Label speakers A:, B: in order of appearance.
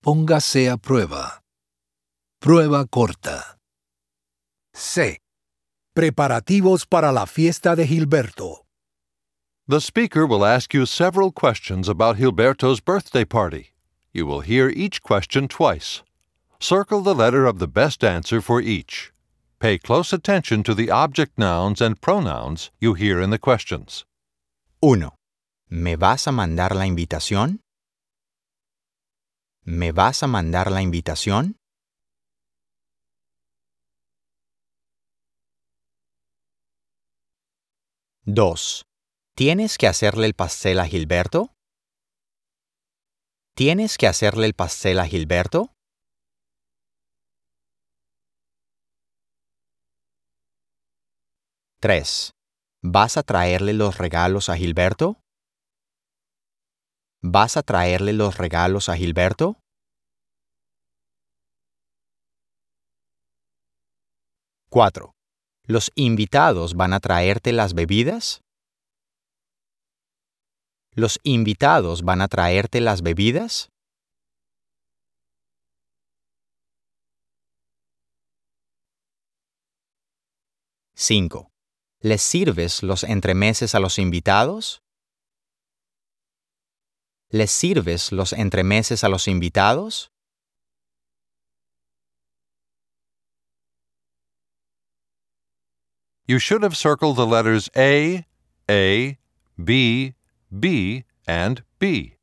A: Póngase a prueba. Prueba corta.
B: C. Preparativos para la fiesta de Gilberto.
C: The speaker will ask you several questions about Gilberto's birthday party. You will hear each question twice. Circle the letter of the best answer for each. Pay close attention to the object nouns and pronouns you hear in the questions.
D: 1. ¿Me vas a mandar la invitación? ¿Me vas a mandar la invitación? 2. ¿Tienes que hacerle el pastel a Gilberto? ¿Tienes que hacerle el pastel a Gilberto? 3. ¿Vas a traerle los regalos a Gilberto? ¿Vas a traerle los regalos a Gilberto? 4. ¿Los invitados van a traerte las bebidas? ¿Los invitados van a traerte las bebidas? (5) ¿Les sirves los entremeses a los invitados? ¿Les sirves los entremeses a los invitados?
C: You should have circled the letters A, B, B, and B.